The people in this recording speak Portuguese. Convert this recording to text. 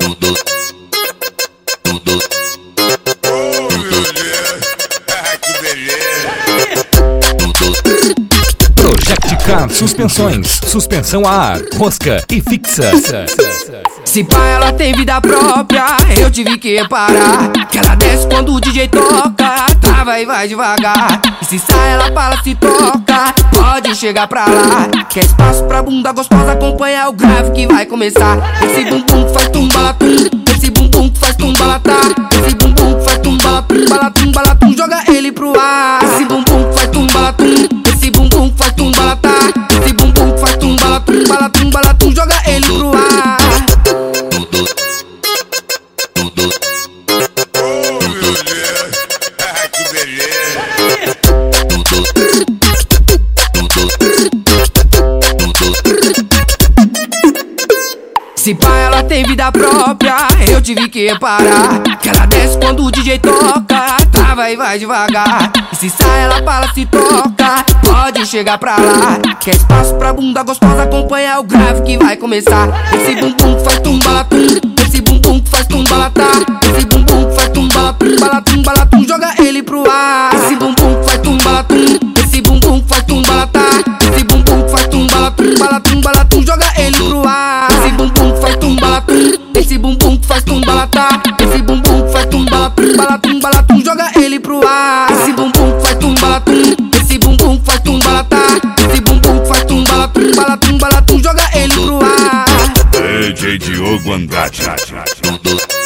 Que beleza. Projecticar Suspensões, suspensão a ar, rosca e fixa. Se pá, ela tem vida própria, eu tive que reparar que ela desce quando o DJ toca, trava e vai devagar. E se sai, ela fala, se toca, pode chegar pra lá. Quer espaço pra bunda gostosa, acompanha o grave que vai começar. Esse bumbum que faz tumbalatum, esse bumbum que faz tumbalatá, esse bumbum que faz tumbalatum, balatum, balatum, joga ele pro ar. Esse bumbum que faz tumbalatum, esse bumbum que faz tumbalatá, esse bumbum que faz tumbalatum, balatum, balatum, joga ele pro ar. Que beleza. Se pá, ela tem vida própria, eu tive que reparar que ela desce quando o DJ toca, trava e vai devagar. E se sai, ela fala, se toca, pode chegar pra lá. Quer espaço pra bunda gostosa, acompanha o grave que vai começar. Esse bumbum que faz tumbalatum, esse bumbum que faz tumbalatá, esse bumbum que faz tumbalatum, balatum, balatum, joga ele pro ar. Esse bumbum que faz tumbalatum, esse bumbum que faz tumbalatá, esse bumbum que faz tumbalatum, balatum, balatum, joga ele pro ar. Esse bumbum que faz tumbalatum, esse bumbum que faz tumbalatá, esse bumbum que faz tumbalatum, balatum, balatum, joga ele pro ar. Esse bumbum que faz tumbalatum, esse bumbum que faz tumbalatá, esse bumbum que faz tumbalatum, balatum, balatum, joga ele pro ar. DJ Diogo Andrade.